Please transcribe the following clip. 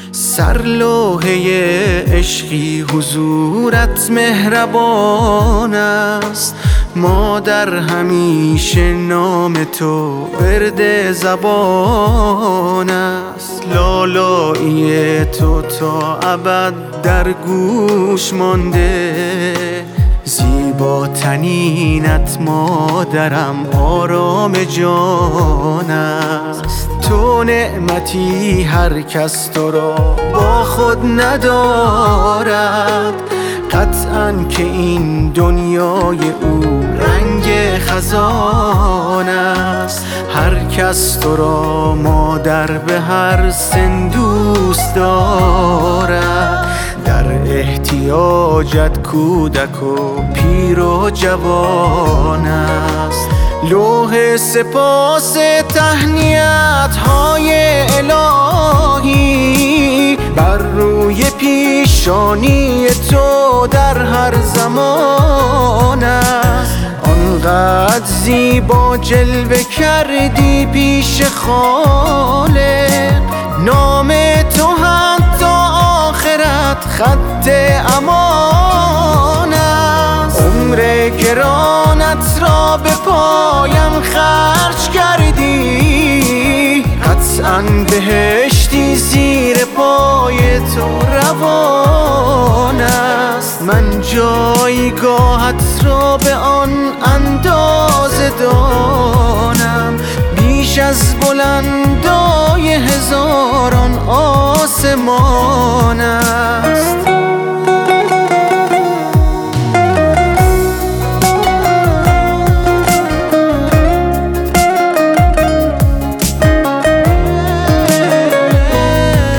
سرلوحه عشقی حضورت مهربان است، مادر همیشه نام تو ورد زبان است. لالایی تو تا ابد در گوش مانده، زیباترینت مادرم آرام جان است. تو نعمتی هر کس تو را با خود ندارد، قطعاً که این دنیای او رنگ خزان است. هر کس تو را مادر به هر سن دوست دارد، در احتیاجت کودک و پیر و جوان است. لوح سپاس تهنیت های الهی بر روی پیشانی تو در هر زمان است. آنقدر زیبا جلوه کردی پیش خالق، نام تو حتی آخرت خط امان است. عمر گرانت را به پایم خرج کردی، قطعاً بهشتی زیر پای تو روان است. من جایگاهت را به آن اندازه دانم، بیش از بلندای هزار